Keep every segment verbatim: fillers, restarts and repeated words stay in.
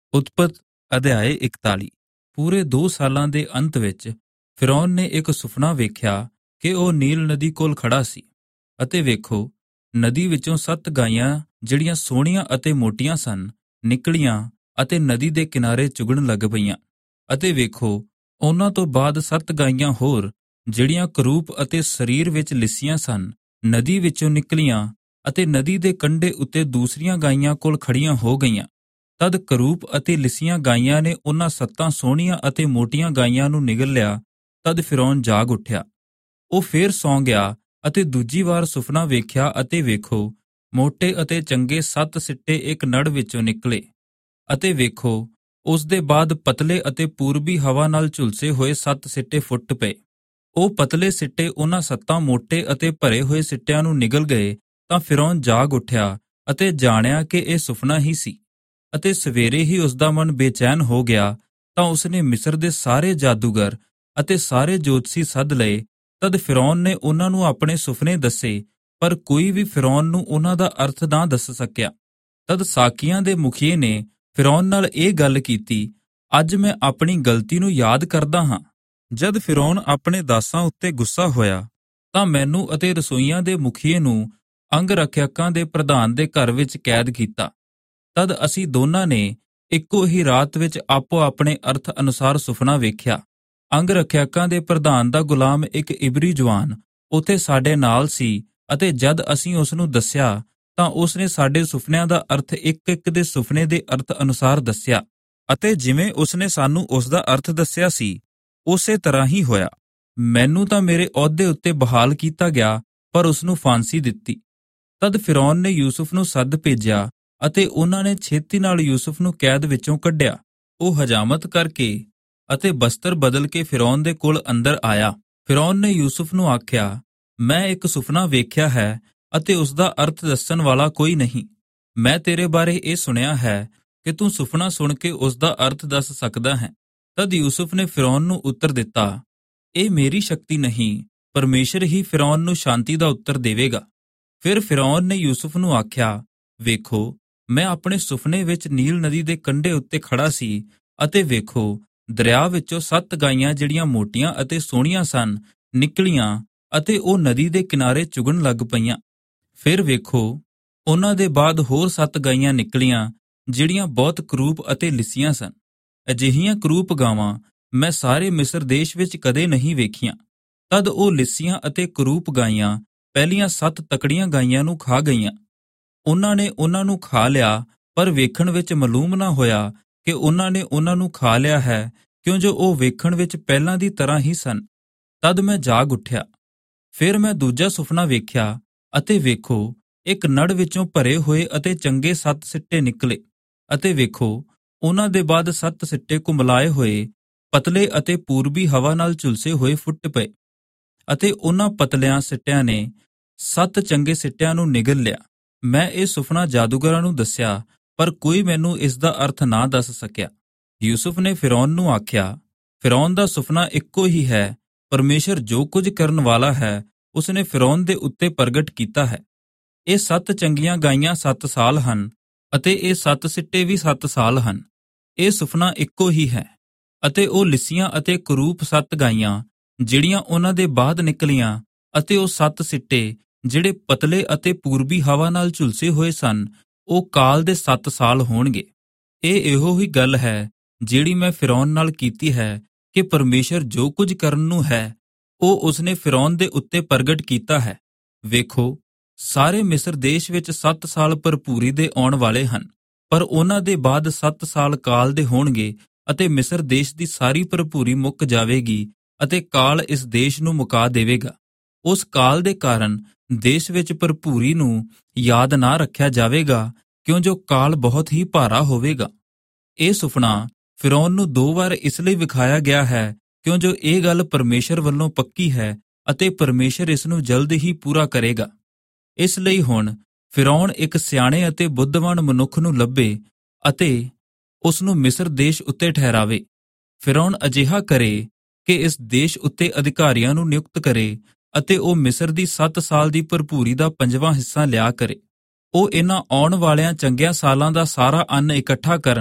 ਉਤਪਤ ਅਧਿਆਏ ਇਕਤਾਲੀ। ਪੂਰੇ ਦੋ ਸਾਲਾਂ ਦੇ ਅੰਤ ਵਿੱਚ ਫਿਰੌਨ ਨੇ ਇੱਕ ਸੁਪਨਾ ਵੇਖਿਆ ਕਿ ਉਹ ਨੀਲ ਨਦੀ ਕੋਲ ਖੜਾ ਸੀ, ਅਤੇ ਵੇਖੋ, ਨਦੀ ਵਿੱਚੋਂ ਸੱਤ ਗਾਈਆਂ ਜਿਹੜੀਆਂ ਸੋਹਣੀਆਂ ਅਤੇ ਮੋਟੀਆਂ ਸਨ ਨਿਕਲੀਆਂ ਅਤੇ ਨਦੀ ਦੇ ਕਿਨਾਰੇ ਚੁਗਣ ਲੱਗ ਪਈਆਂ। ਅਤੇ ਵੇਖੋ, ਉਹਨਾਂ ਤੋਂ ਬਾਅਦ ਸੱਤ ਗਾਈਆਂ ਹੋਰ ਜਿਹੜੀਆਂ ਕਰੂਪ ਅਤੇ ਸਰੀਰ ਵਿੱਚ ਲਿੱਸੀਆਂ ਸਨ ਨਦੀ ਵਿੱਚੋਂ ਨਿਕਲੀਆਂ ਅਤੇ ਨਦੀ ਦੇ ਕੰਢੇ ਉੱਤੇ ਦੂਸਰੀਆਂ ਗਾਈਆਂ ਕੋਲ ਖੜੀਆਂ ਹੋ ਗਈਆਂ। ਤਦ ਕਰੂਪ ਅਤੇ ਲਿੱਸੀਆਂ ਗਾਈਆਂ ਨੇ ਉਹਨਾਂ ਸੱਤਾਂ ਸੋਹਣੀਆਂ ਅਤੇ ਮੋਟੀਆਂ ਗਾਈਆਂ ਨੂੰ ਨਿਗਲ ਲਿਆ। ਤਦ ਫਿਰੌਨ ਜਾਗ ਉੱਠਿਆ। ਉਹ ਫੇਰ ਸੌਂ ਗਿਆ ਅਤੇ ਦੂਜੀ ਵਾਰ ਸੁਪਨਾ ਵੇਖਿਆ, ਅਤੇ ਵੇਖੋ, ਮੋਟੇ ਅਤੇ ਚੰਗੇ ਸੱਤ ਸਿੱਟੇ ਇੱਕ ਨੜ ਵਿੱਚੋਂ ਨਿਕਲੇ। ਅਤੇ ਵੇਖੋ, ਉਸ ਦੇ ਬਾਅਦ ਪਤਲੇ ਅਤੇ ਪੂਰਬੀ ਹਵਾ ਨਾਲ ਝੁਲਸੇ ਹੋਏ ਸੱਤ ਸਿੱਟੇ ਫੁੱਟ ਪਏ। ਉਹ ਪਤਲੇ ਸਿੱਟੇ ਉਹਨਾਂ ਸੱਤਾਂ ਮੋਟੇ ਅਤੇ ਭਰੇ ਹੋਏ ਸਿੱਟਿਆਂ ਨੂੰ ਨਿਗਲ ਗਏ। ਤਾਂ ਫਿਰੌਨ ਜਾਗ ਉੱਠਿਆ ਅਤੇ ਜਾਣਿਆ ਕਿ ਇਹ ਸੁਪਨਾ ਹੀ ਸੀ। ਅਤੇ ਸਵੇਰੇ ਹੀ ਉਸਦਾ ਮਨ ਬੇਚੈਨ ਹੋ ਗਿਆ। ਤਾਂ ਉਸਨੇ ਮਿਸਰ ਦੇ ਸਾਰੇ ਜਾਦੂਗਰ ਅਤੇ ਸਾਰੇ ਜੋਤਸ਼ੀ ਸੱਦ ਲਏ। ਤਦ ਫਿਰੌਨ ਨੇ ਉਹਨਾਂ ਨੂੰ ਆਪਣੇ ਸੁਪਨੇ ਦੱਸੇ, ਪਰ ਕੋਈ ਵੀ ਫਿਰੌਨ ਨੂੰ ਉਹਨਾਂ ਦਾ ਅਰਥ ਨਾ ਦੱਸ ਸਕਿਆ। ਤਦ ਸਾਕੀਆਂ ਦੇ ਮੁਖੀਏ ਨੇ ਫਿਰੌਨ ਨਾਲ ਇਹ ਗੱਲ ਕੀਤੀ, ਅੱਜ ਮੈਂ ਆਪਣੀ ਗਲਤੀ ਨੂੰ ਯਾਦ ਕਰਦਾ ਹਾਂ। ਜਦ ਫਿਰੌਨ ਆਪਣੇ ਦਾਸਾਂ ਉੱਤੇ ਗੁੱਸਾ ਹੋਇਆ, ਤਾਂ ਮੈਨੂੰ ਅਤੇ ਰਸੋਈਆਂ ਦੇ ਮੁਖੀਏ ਨੂੰ ਅੰਗ ਰੱਖਿਅਕਾਂ ਦੇ ਪ੍ਰਧਾਨ ਦੇ ਘਰ ਵਿੱਚ ਕੈਦ ਕੀਤਾ। ਤਦ ਅਸੀਂ ਦੋਨਾਂ ਨੇ ਇੱਕੋ ਹੀ ਰਾਤ ਵਿੱਚ ਆਪੋ ਆਪਣੇ ਅਰਥ ਅਨੁਸਾਰ ਸੁਪਨਾ ਵੇਖਿਆ। ਅੰਗ ਰੱਖਿਅਕਾਂ ਦੇ ਪ੍ਰਧਾਨ ਦਾ ਗੁਲਾਮ ਇੱਕ ਇਬਰੀ ਜਵਾਨ ਉੱਥੇ ਸਾਡੇ ਨਾਲ ਸੀ, ਅਤੇ ਜਦ ਅਸੀਂ ਉਸ ਨੂੰ ਦੱਸਿਆ ਤਾਂ ਉਸਨੇ ਸਾਡੇ ਸੁਪਨਿਆਂ ਦਾ ਅਰਥ ਇੱਕ ਇੱਕ ਦੇ ਸੁਪਨੇ ਦੇ ਅਰਥ ਅਨੁਸਾਰ ਦੱਸਿਆ, ਅਤੇ ਜਿਵੇਂ ਉਸਨੇ ਸਾਨੂੰ ਉਸ ਦਾ ਅਰਥ ਦੱਸਿਆ ਸੀ ਉਸੇ ਤਰ੍ਹਾਂ ਹੀ ਹੋਇਆ। ਮੈਨੂੰ ਤਾਂ ਮੇਰੇ ਅਹੁਦੇ ਉੱਤੇ ਬਹਾਲ ਕੀਤਾ ਗਿਆ, ਪਰ ਉਸਨੂੰ ਫਾਂਸੀ ਦਿੱਤੀ। ਤਦ ਫਿਰੌਨ ਨੇ ਯੂਸੁਫ ਨੂੰ ਸੱਦ ਭੇਜਿਆ, ਅਤੇ ਉਹਨਾਂ ਨੇ ਛੇਤੀ ਨਾਲ ਯੂਸੁਫ ਨੂੰ ਕੈਦ ਵਿੱਚੋਂ ਕੱਢਿਆ। ਉਹ ਹਜਾਮਤ ਕਰਕੇ ਅਤੇ ਬਸਤਰ ਬਦਲ ਕੇ ਫਿਰੌਨ ਦੇ ਕੋਲ ਅੰਦਰ ਆਇਆ। ਫਿਰੌਨ ਨੇ ਯੂਸੁਫ ਨੂੰ ਆਖਿਆ, ਮੈਂ ਇੱਕ ਸੁਪਨਾ ਵੇਖਿਆ ਹੈ ਅਤੇ ਉਸ ਦਾ ਅਰਥ ਦੱਸਣ ਵਾਲਾ ਕੋਈ ਨਹੀਂ। ਮੈਂ ਤੇਰੇ ਬਾਰੇ ਇਹ ਸੁਣਿਆ ਹੈ ਕਿ ਤੂੰ ਸੁਪਨਾ ਸੁਣ ਕੇ ਉਸ ਦਾ ਅਰਥ ਦੱਸ ਸਕਦਾ ਹੈ। ਤਦ ਯੂਸੁਫ ਨੇ ਫਿਰੌਨ ਨੂੰ ਉੱਤਰ ਦਿੱਤਾ, ਇਹ ਮੇਰੀ ਸ਼ਕਤੀ ਨਹੀਂ, ਪਰਮੇਸ਼ਰ ਹੀ ਫਿਰੌਨ ਨੂੰ ਸ਼ਾਂਤੀ ਦਾ ਉੱਤਰ ਦੇਵੇਗਾ। ਫਿਰ ਫਿਰੌਨ ਨੇ ਯੂਸੁਫ ਨੂੰ ਆਖਿਆ, ਵੇਖੋ, ਮੈਂ ਆਪਣੇ ਸੁਪਨੇ ਵਿੱਚ ਨੀਲ ਨਦੀ ਦੇ ਕੰਢੇ ਉੱਤੇ ਖੜਾ ਸੀ, ਅਤੇ ਵੇਖੋ, ਦਰਿਆ ਵਿੱਚੋਂ ਸੱਤ ਗਾਈਆਂ ਜਿਹੜੀਆਂ ਮੋਟੀਆਂ ਅਤੇ ਸੋਹਣੀਆਂ ਸਨ ਨਿਕਲੀਆਂ, ਅਤੇ ਉਹ ਨਦੀ ਦੇ ਕਿਨਾਰੇ ਚੁਗਣ ਲੱਗ ਪਈਆਂ। ਫਿਰ ਵੇਖੋ, ਉਹਨਾਂ ਦੇ ਬਾਅਦ ਹੋਰ ਸੱਤ ਗਾਈਆਂ ਨਿਕਲੀਆਂ ਜਿਹੜੀਆਂ ਬਹੁਤ ਕਰੂਪ ਅਤੇ ਲਿੱਸੀਆਂ ਸਨ। ਅਜਿਹੀਆਂ ਕਰੂਪ ਗਾਵਾਂ ਮੈਂ ਸਾਰੇ ਮਿਸਰ ਦੇਸ਼ ਵਿੱਚ ਕਦੇ ਨਹੀਂ ਵੇਖੀਆਂ। ਤਦ ਉਹ ਲਿੱਸੀਆਂ ਅਤੇ ਕਰੂਪ ਗਾਈਆਂ ਪਹਿਲੀਆਂ ਸੱਤ ਤਕੜੀਆਂ ਗਾਈਆਂ ਨੂੰ ਖਾ ਗਈਆਂ। ਉਹਨਾਂ ਨੇ ਉਹਨਾਂ ਨੂੰ ਖਾ ਲਿਆ, ਪਰ ਵੇਖਣ ਵਿੱਚ ਮਾਲੂਮ ਨਾ ਹੋਇਆ ਕਿ ਉਹਨਾਂ ਨੇ ਉਹਨਾਂ ਨੂੰ ਖਾ ਲਿਆ ਹੈ, ਕਿਉਂ ਜੋ ਉਹ ਵੇਖਣ ਵਿੱਚ ਪਹਿਲਾਂ ਦੀ ਤਰ੍ਹਾਂ ਹੀ ਸਨ। ਤਦ ਮੈਂ ਜਾਗ ਉੱਠਿਆ। ਫਿਰ ਮੈਂ ਦੂਜਾ ਸੁਪਨਾ ਵੇਖਿਆ, ਅਤੇ ਵੇਖੋ, ਇੱਕ ਨੜ ਵਿੱਚੋਂ ਭਰੇ ਹੋਏ ਅਤੇ ਚੰਗੇ ਸੱਤ ਸਿੱਟੇ ਨਿਕਲੇ। ਅਤੇ ਵੇਖੋ, ਉਹਨਾਂ ਦੇ ਬਾਅਦ ਸੱਤ ਸਿੱਟੇ ਕੁਮਲਾਏ ਹੋਏ ਪਤਲੇ ਅਤੇ ਪੂਰਬੀ ਹਵਾ ਨਾਲ ਝੁਲਸੇ ਹੋਏ ਫੁੱਟ ਪਏ, ਅਤੇ ਉਹਨਾਂ ਪਤਲਿਆਂ ਸਿੱਟਿਆਂ ਨੇ ਸੱਤ ਚੰਗੇ ਸਿੱਟਿਆਂ ਨੂੰ ਨਿਗਲ ਲਿਆ। ਮੈਂ ਇਹ ਸੁਪਨਾ ਜਾਦੂਗਰਾਂ ਨੂੰ ਦੱਸਿਆ, ਪਰ ਕੋਈ ਮੈਨੂੰ ਇਸ ਦਾ ਅਰਥ ਨਾ ਦੱਸ ਸਕਿਆ। ਯੂਸੁਫ ਨੇ ਫਿਰੌਨ ਨੂੰ ਆਖਿਆ, ਫਿਰੌਨ ਦਾ ਸੁਪਨਾ ਇੱਕੋ ਹੀ ਹੈ। ਪਰਮੇਸ਼ਰ ਜੋ ਕੁਝ ਕਰਨ ਵਾਲਾ ਹੈ ਉਸਨੇ ਫਿਰੌਨ ਦੇ ਉੱਤੇ ਪ੍ਰਗਟ ਕੀਤਾ ਹੈ। ਇਹ ਸੱਤ ਚੰਗੀਆਂ ਗਾਈਆਂ ਸੱਤ ਸਾਲ ਹਨ, ਅਤੇ ਇਹ ਸੱਤ ਸਿੱਟੇ ਵੀ ਸੱਤ ਸਾਲ ਹਨ। ਇਹ ਸੁਪਨਾ ਇੱਕੋ ਹੀ ਹੈ। ਅਤੇ ਉਹ ਲਿੱਸੀਆਂ ਅਤੇ ਕਰੂਪ ਸੱਤ ਗਾਈਆਂ ਜਿਹੜੀਆਂ ਉਹਨਾਂ ਦੇ ਬਾਅਦ ਨਿਕਲੀਆਂ, ਅਤੇ ਉਹ ਸੱਤ ਸਿੱਟੇ ਜਿਹੜੇ ਪਤਲੇ ਅਤੇ ਪੂਰਬੀ ਹਵਾ ਨਾਲ ਝੁਲਸੇ ਹੋਏ ਸਨ, ਉਹ ਕਾਲ ਦੇ ਸੱਤ ਸਾਲ ਹੋਣਗੇ। ਇਹ ਇਹੋ ਹੀ ਗੱਲ ਹੈ ਜਿਹੜੀ ਮੈਂ ਫਿਰੌਨ ਨਾਲ ਕੀਤੀ ਹੈ ਕਿ ਪਰਮੇਸ਼ਰ ਜੋ ਕੁਝ ਕਰਨ ਨੂੰ ਹੈ ਉਹ ਉਸਨੇ ਫਿਰੌਨ ਦੇ ਉੱਤੇ ਪ੍ਰਗਟ ਕੀਤਾ ਹੈ। ਵੇਖੋ, ਸਾਰੇ ਮਿਸਰ ਦੇਸ਼ ਵਿੱਚ ਸੱਤ ਸਾਲ ਭਰਪੂਰੀ ਦੇ ਆਉਣ ਵਾਲੇ ਹਨ, ਪਰ ਉਹਨਾਂ ਦੇ ਬਾਅਦ ਸੱਤ ਸਾਲ ਕਾਲ ਦੇ ਹੋਣਗੇ, ਅਤੇ ਮਿਸਰ ਦੇਸ਼ ਦੀ ਸਾਰੀ ਭਰਪੂਰੀ ਮੁੱਕ ਜਾਵੇਗੀ, ਅਤੇ ਕਾਲ ਇਸ ਦੇਸ਼ ਨੂੰ ਮੁਕਾ ਦੇਵੇਗਾ। ਉਸ ਕਾਲ ਦੇ ਕਾਰਨ ਦੇਸ਼ ਵਿੱਚ ਭਰਪੂਰੀ ਨੂੰ ਯਾਦ ਨਾ ਰੱਖਿਆ ਜਾਵੇਗਾ, ਕਿਉਂ ਜੋ ਕਾਲ ਬਹੁਤ ਹੀ ਭਾਰਾ ਹੋਵੇਗਾ। ਇਹ ਸੁਪਨਾ ਫਿਰੌਨ ਨੂੰ ਦੋ ਵਾਰ ਇਸ ਲਈ ਵਿਖਾਇਆ ਗਿਆ ਹੈ, ਕਿਉਂ ਜੋ ਇਹ ਗੱਲ ਪਰਮੇਸ਼ਰ ਵੱਲੋਂ ਪੱਕੀ ਹੈ, ਅਤੇ ਪਰਮੇਸ਼ਰ ਇਸ ਨੂੰ ਜਲਦ ਹੀ ਪੂਰਾ ਕਰੇਗਾ। ਇਸ ਲਈ ਹੁਣ ਫਿਰੌਨ ਇੱਕ ਸਿਆਣੇ ਅਤੇ ਬੁੱਧਵਾਨ ਮਨੁੱਖ ਨੂੰ ਲੱਭੇ ਅਤੇ ਉਸ ਨੂੰ ਮਿਸਰ ਦੇਸ਼ ਉੱਤੇ ਠਹਿਰਾਵੇ। ਫਿਰੌਨ ਅਜਿਹਾ ਕਰੇ ਕਿ ਇਸ ਦੇਸ਼ ਉੱਤੇ ਅਧਿਕਾਰੀਆਂ ਨੂੰ ਨਿਯੁਕਤ ਕਰੇ, ਅਤੇ ਉਹ ਮਿਸਰ ਦੀ ਸੱਤ ਸਾਲ ਦੀ ਭਰਪੂਰੀ ਦਾ ਪੰਜਵਾਂ ਹਿੱਸਾ ਲਿਆ ਕਰੇ। ਉਹ ਇਹਨਾਂ ਆਉਣ ਵਾਲਿਆਂ ਚੰਗਿਆਂ ਸਾਲਾਂ ਦਾ ਸਾਰਾ ਅੰਨ ਇਕੱਠਾ ਕਰਨ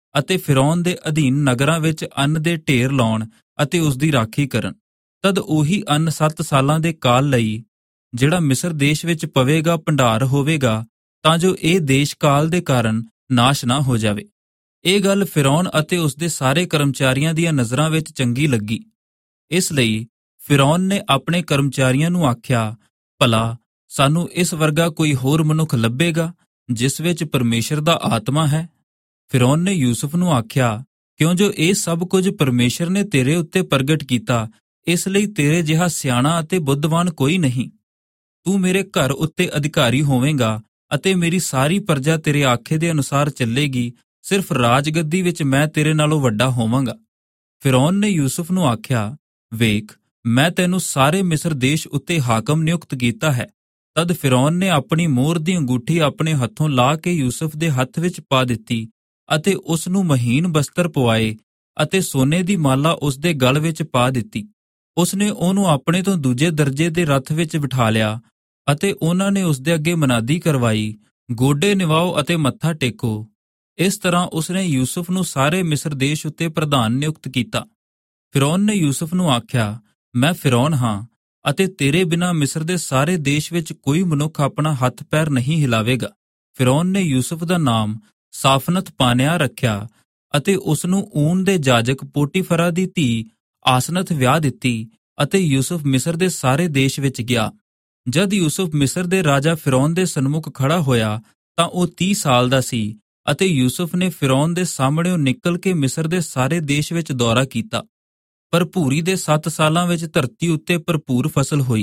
ਅਤੇ ਫਿਰੌਨ ਦੇ ਅਧੀਨ ਨਗਰਾਂ ਵਿੱਚ ਅੰਨ ਦੇ ਢੇਰ ਲਾਉਣ ਅਤੇ ਉਸ ਦੀ ਰਾਖੀ ਕਰਨ। ਤਦ ਉਹੀ ਅੰਨ ਸੱਤ ਸਾਲਾਂ ਦੇ ਕਾਲ ਲਈ ਜਿਹੜਾ ਮਿਸਰ ਦੇਸ਼ ਵਿੱਚ ਪਵੇਗਾ ਭੰਡਾਰ ਹੋਵੇਗਾ, ਤਾਂ ਜੋ ਇਹ ਦੇਸ਼ ਕਾਲ ਦੇ ਕਾਰਨ ਨਾਸ਼ ਨਾ ਹੋ ਜਾਵੇ। ਇਹ ਗੱਲ ਫਿਰੌਨ ਅਤੇ ਉਸ ਦੇ ਸਾਰੇ ਕਰਮਚਾਰੀਆਂ ਦੀਆਂ ਨਜ਼ਰਾਂ ਵਿੱਚ ਚੰਗੀ ਲੱਗੀ। ਇਸ ਲਈ ਫਿਰੌਨ ਨੇ ਆਪਣੇ ਕਰਮਚਾਰੀਆਂ ਨੂੰ ਆਖਿਆ, ਭਲਾ ਸਾਨੂੰ ਇਸ ਵਰਗਾ ਕੋਈ ਹੋਰ ਮਨੁੱਖ ਲੱਭੇਗਾ ਜਿਸ ਵਿੱਚ ਪਰਮੇਸ਼ਰ ਦਾ ਆਤਮਾ ਹੈ। ਫਿਰੌਨ ਨੇ ਯੂਸੁਫ ਨੂੰ ਆਖਿਆ, ਕਿਉਂ ਜੋ ਇਹ ਸਭ ਕੁਝ ਪਰਮੇਸ਼ਰ ਨੇ ਤੇਰੇ ਉੱਤੇ ਪ੍ਰਗਟ ਕੀਤਾ, ਇਸ ਲਈ ਤੇਰੇ ਜਿਹਾ ਸਿਆਣਾ ਅਤੇ ਬੁੱਧਵਾਨ ਕੋਈ ਨਹੀਂ। ਤੂੰ ਮੇਰੇ ਘਰ ਉੱਤੇ ਅਧਿਕਾਰੀ ਹੋਵੇਂਗਾ ਅਤੇ ਮੇਰੀ ਸਾਰੀ ਪ੍ਰਜਾ ਤੇਰੇ ਆਖੇ ਦੇ ਅਨੁਸਾਰ ਚੱਲੇਗੀ। ਸਿਰਫ ਰਾਜਗੱਦੀ ਵਿੱਚ ਮੈਂ ਤੇਰੇ ਨਾਲੋਂ ਵੱਡਾ ਹੋਵਾਂਗਾ। ਫਿਰੌਨ ਨੇ ਯੂਸੁਫ ਨੂੰ ਆਖਿਆ, ਵੇਖ, ਮੈਂ ਤੈਨੂੰ ਸਾਰੇ ਮਿਸਰ ਦੇਸ਼ ਉੱਤੇ ਹਾਕਮ ਨਿਯੁਕਤ ਕੀਤਾ ਹੈ। ਤਦ ਫਿਰੌਨ ਨੇ ਆਪਣੀ ਮੋਹਰ ਦੀ ਅੰਗੂਠੀ ਆਪਣੇ ਹੱਥੋਂ ਲਾ ਕੇ ਯੂਸੁਫ ਦੇ ਹੱਥ ਵਿੱਚ ਪਾ ਦਿੱਤੀ ਅਤੇ ਉਸ ਨੂੰ ਮਹੀਨ ਬਸਤਰ ਪਵਾਏ ਅਤੇ ਸੋਨੇ ਦੀ ਮਾਲਾ ਉਸ ਦੇ ਗਲ ਵਿੱਚ ਪਾ ਦਿੱਤੀ। ਉਸ ਨੇ ਉਹਨੂੰ ਆਪਣੇ ਤੋਂ ਦੂਜੇ ਦਰਜੇ ਦੇ ਰੱਥ ਵਿੱਚ ਬਿਠਾ ਲਿਆ ਅਤੇ ਉਹਨਾਂ ਨੇ ਉਸ ਦੇ ਅੱਗੇ ਮਨਾਦੀ ਕਰਵਾਈ, ਗੋਡੇ ਨਿਵਾਓ ਅਤੇ ਮੱਥਾ ਟੇਕੋ। ਇਸ ਤਰ੍ਹਾਂ ਉਸ ਨੇ ਯੂਸੁਫ ਨੂੰ ਸਾਰੇ ਮਿਸਰ ਦੇਸ਼ ਉੱਤੇ ਪ੍ਰਧਾਨ ਨਿਯੁਕਤ ਕੀਤਾ। ਫਿਰੌਨ ਨੇ ਯੂਸੁਫ ਨੂੰ ਆਖਿਆ, ਮੈਂ ਫਿਰੌਨ ਹਾਂ ਅਤੇ ਤੇਰੇ ਬਿਨਾਂ ਮਿਸਰ ਦੇ ਸਾਰੇ ਦੇਸ਼ ਵਿੱਚ ਕੋਈ ਮਨੁੱਖ ਆਪਣਾ ਹੱਥ ਪੈਰ ਨਹੀਂ ਹਿਲਾਵੇਗਾ। ਫਿਰੌਨ ਨੇ ਯੂਸੁਫ ਦਾ ਨਾਮ ਸਾਫਨਤ ਪਾਨਿਆ ਰੱਖਿਆ ਅਤੇ ਉਸ ਨੂੰ ਊਨ ਦੇ ਜਾਜਕ ਪੋਟੀਫਰਾ ਦੀ ਧੀ ਆਸਨਤ ਵਿਆਹ ਦਿੱਤੀ ਅਤੇ ਯੂਸੁਫ ਮਿਸਰ ਦੇ ਸਾਰੇ ਦੇਸ਼ ਵਿੱਚ ਗਿਆ। ਜਦ ਯੂਸੁਫ ਮਿਸਰ ਦੇ ਰਾਜਾ ਫਿਰੌਨ ਦੇ ਸਨਮੁਖ ਖੜਾ ਹੋਇਆ ਤਾਂ ਉਹ ਤੀਹ ਸਾਲ ਦਾ ਸੀ ਅਤੇ ਯੂਸੁਫ ਨੇ ਫਿਰੌਨ ਦੇ ਸਾਹਮਣਿਓਂ ਨਿਕਲ ਕੇ ਮਿਸਰ ਦੇ ਸਾਰੇ ਦੇਸ਼ ਵਿੱਚ ਦੌਰਾ ਕੀਤਾ। ਭਰਪੂਰੀ ਦੇ ਸੱਤ ਸਾਲਾਂ ਵਿੱਚ ਧਰਤੀ ਉੱਤੇ ਭਰਪੂਰ ਫਸਲ ਹੋਈ।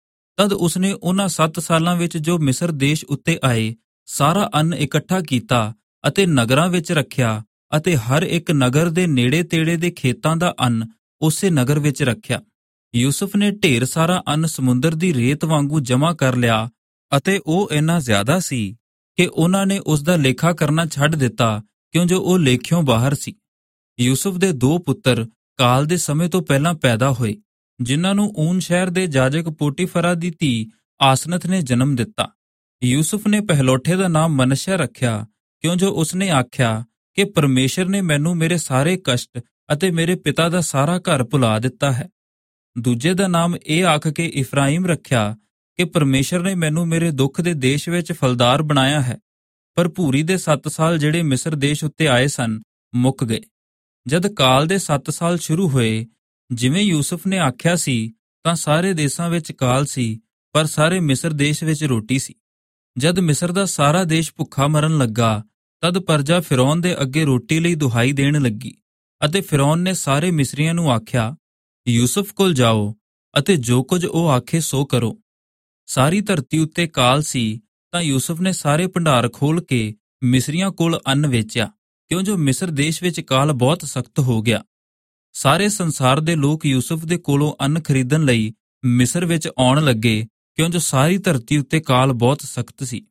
ਤਦ ਉਸਨੇ ਉਹਨਾਂ ਸੱਤ ਸਾਲਾਂ ਵਿੱਚ ਜੋ ਮਿਸਰ ਦੇਸ਼ ਉੱਤੇ ਆਏ ਸਾਰਾ ਅੰਨ ਇਕੱਠਾ ਕੀਤਾ ਅਤੇ ਨਗਰਾਂ ਵਿੱਚ ਰੱਖਿਆ ਅਤੇ ਹਰ ਇੱਕ ਨਗਰ ਦੇ ਨੇੜੇ ਤੇੜੇ ਦੇ ਖੇਤਾਂ ਦਾ ਅੰਨ ਉਸੇ ਨਗਰ ਵਿੱਚ ਰੱਖਿਆ। ਯੂਸੁਫ ਨੇ ਢੇਰ ਸਾਰਾ ਅੰਨ ਸਮੁੰਦਰ ਦੀ ਰੇਤ ਵਾਂਗੂ ਜਮ੍ਹਾਂ ਕਰ ਲਿਆ ਅਤੇ ਉਹ ਇੰਨਾ ਜ਼ਿਆਦਾ ਸੀ ਕਿ ਉਹਨਾਂ ਨੇ ਉਸ ਦਾ ਲੇਖਾ ਕਰਨਾ ਛੱਡ ਦਿੱਤਾ, ਕਿਉਂ ਜੋ ਉਹ ਲੇਖਿਓਂ ਬਾਹਰ ਸੀ। ਯੂਸੁਫ ਦੇ ਦੋ ਪੁੱਤਰ ਕਾਲ ਦੇ ਸਮੇਂ ਤੋਂ ਪਹਿਲਾਂ ਪੈਦਾ ਹੋਏ, ਜਿਨ੍ਹਾਂ ਨੂੰ ਊਨ ਸ਼ਹਿਰ ਦੇ ਜਾਜਕ ਪੋਟੀਫਰਾ ਦੀ ਧੀ ਆਸਨਤ ਨੇ ਜਨਮ ਦਿੱਤਾ। ਯੂਸੁਫ ਨੇ ਪਹਿਲੋਠੇ ਦਾ ਨਾਮ ਮਨਸ਼ਾ ਰੱਖਿਆ, ਕਿਉਂ ਜੋ ਉਸਨੇ ਆਖਿਆ ਕਿ ਪਰਮੇਸ਼ਰ ਨੇ ਮੈਨੂੰ ਮੇਰੇ ਸਾਰੇ ਕਸ਼ਟ ਅਤੇ ਮੇਰੇ ਪਿਤਾ ਦਾ ਸਾਰਾ ਘਰ ਭੁਲਾ ਦਿੱਤਾ ਹੈ। ਦੂਜੇ ਦਾ ਨਾਮ ਇਹ ਆਖ ਕੇ ਇਫਰਾਈਮ ਰੱਖਿਆ ਕਿ ਪਰਮੇਸ਼ਰ ਨੇ ਮੈਨੂੰ ਮੇਰੇ ਦੁੱਖ ਦੇ ਦੇਸ਼ ਵਿੱਚ ਫਲਦਾਰ ਬਣਾਇਆ ਹੈ। ਭਰਪੂਰੀ ਦੇ ਸੱਤ ਸਾਲ ਜਿਹੜੇ ਮਿਸਰ ਦੇਸ਼ ਉੱਤੇ ਆਏ ਸਨ ਮੁੱਕ ਗਏ। ਜਦ ਕਾਲ ਦੇ ਸੱਤ ਸਾਲ ਸ਼ੁਰੂ ਹੋਏ, ਜਿਵੇਂ ਯੂਸੁਫ ਨੇ ਆਖਿਆ ਸੀ, ਤਾਂ ਸਾਰੇ ਦੇਸ਼ਾਂ ਵਿੱਚ ਕਾਲ ਸੀ, ਪਰ ਸਾਰੇ ਮਿਸਰ ਦੇਸ਼ ਵਿੱਚ ਰੋਟੀ ਸੀ। ਜਦ ਮਿਸਰ ਦਾ ਸਾਰਾ ਦੇਸ਼ ਭੁੱਖਾ ਮਰਨ ਲੱਗਾ, ਤਦ ਪਰਜਾ ਫਿਰੌਨ ਦੇ ਅੱਗੇ ਰੋਟੀ ਲਈ ਦੁਹਾਈ ਦੇਣ ਲੱਗੀ ਅਤੇ ਫਿਰੌਨ ਨੇ ਸਾਰੇ ਮਿਸਰੀਆਂ ਨੂੰ ਆਖਿਆ, ਯੂਸੁਫ ਕੋਲ ਜਾਓ ਅਤੇ ਜੋ ਕੁਝ ਉਹ ਆਖੇ ਸੋ ਕਰੋ। ਸਾਰੀ ਧਰਤੀ ਉੱਤੇ ਕਾਲ ਸੀ, ਤਾਂ ਯੂਸੁਫ ਨੇ ਸਾਰੇ ਭੰਡਾਰ ਖੋਲ ਕੇ ਮਿਸਰੀਆਂ ਕੋਲ ਅੰਨ ਵੇਚਿਆ, ਕਿਉਂ ਜੋ ਮਿਸਰ ਦੇਸ਼ ਵਿੱਚ ਕਾਲ ਬਹੁਤ ਸਖਤ ਹੋ ਗਿਆ। ਸਾਰੇ ਸੰਸਾਰ ਦੇ ਲੋਕ ਯੂਸੁਫ ਦੇ ਕੋਲੋਂ ਅੰਨ ਖਰੀਦਣ ਲਈ ਮਿਸਰ ਵਿੱਚ ਆਉਣ ਲੱਗੇ, ਕਿਉਂ ਜੋ ਸਾਰੀ ਧਰਤੀ ਉੱਤੇ ਕਾਲ ਬਹੁਤ ਸਖਤ ਸੀ।